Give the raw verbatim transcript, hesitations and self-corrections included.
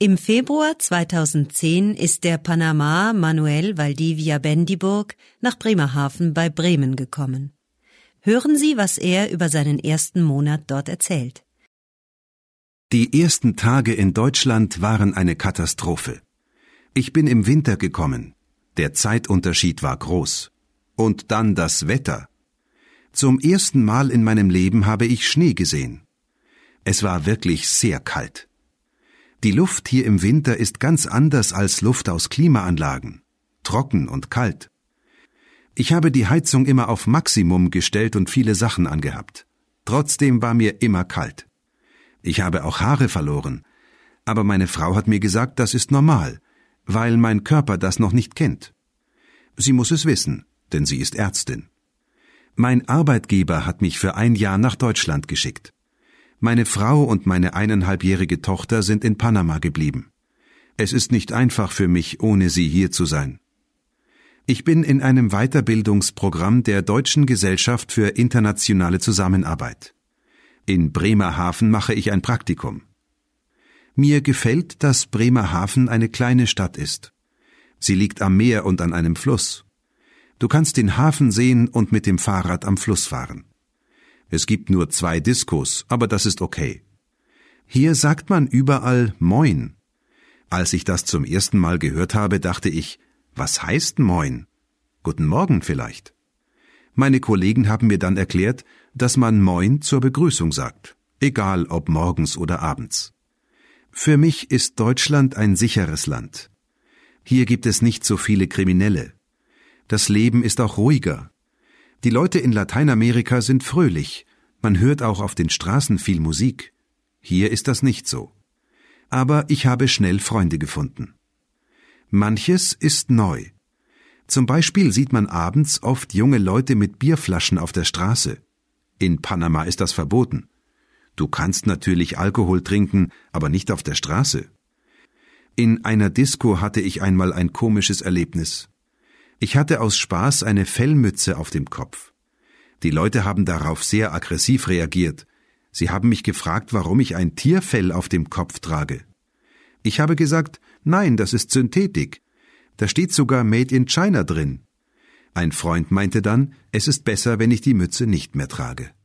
Im Februar zweitausendzehn ist der Panamá Manuel Valdivia Bendiburg nach Bremerhaven bei Bremen gekommen. Hören Sie, was er über seinen ersten Monat dort erzählt. Die ersten Tage in Deutschland waren eine Katastrophe. Ich bin im Winter gekommen. Der Zeitunterschied war groß. Und dann das Wetter. Zum ersten Mal in meinem Leben habe ich Schnee gesehen. Es war wirklich sehr kalt. Die Luft hier im Winter ist ganz anders als Luft aus Klimaanlagen. Trocken und kalt. Ich habe die Heizung immer auf Maximum gestellt und viele Sachen angehabt. Trotzdem war mir immer kalt. Ich habe auch Haare verloren. Aber meine Frau hat mir gesagt, das ist normal, weil mein Körper das noch nicht kennt. Sie muss es wissen, denn sie ist Ärztin. Mein Arbeitgeber hat mich für ein Jahr nach Deutschland geschickt. Meine Frau und meine eineinhalbjährige Tochter sind in Panama geblieben. Es ist nicht einfach für mich, ohne sie hier zu sein. Ich bin in einem Weiterbildungsprogramm der Deutschen Gesellschaft für internationale Zusammenarbeit. In Bremerhaven mache ich ein Praktikum. Mir gefällt, dass Bremerhaven eine kleine Stadt ist. Sie liegt am Meer und an einem Fluss. Du kannst den Hafen sehen und mit dem Fahrrad am Fluss fahren. Es gibt nur zwei Diskos, aber das ist okay. Hier sagt man überall Moin. Als ich das zum ersten Mal gehört habe, dachte ich, was heißt Moin? Guten Morgen vielleicht. Meine Kollegen haben mir dann erklärt, dass man Moin zur Begrüßung sagt, egal ob morgens oder abends. Für mich ist Deutschland ein sicheres Land. Hier gibt es nicht so viele Kriminelle. Das Leben ist auch ruhiger. Die Leute in Lateinamerika sind fröhlich. Man hört auch auf den Straßen viel Musik. Hier ist das nicht so. Aber ich habe schnell Freunde gefunden. Manches ist neu. Zum Beispiel sieht man abends oft junge Leute mit Bierflaschen auf der Straße. In Panama ist das verboten. Du kannst natürlich Alkohol trinken, aber nicht auf der Straße. In einer Disco hatte ich einmal ein komisches Erlebnis. Ich hatte aus Spaß eine Fellmütze auf dem Kopf. Die Leute haben darauf sehr aggressiv reagiert. Sie haben mich gefragt, warum ich ein Tierfell auf dem Kopf trage. Ich habe gesagt, nein, das ist Synthetik. Da steht sogar Made in China drin. Ein Freund meinte dann, es ist besser, wenn ich die Mütze nicht mehr trage.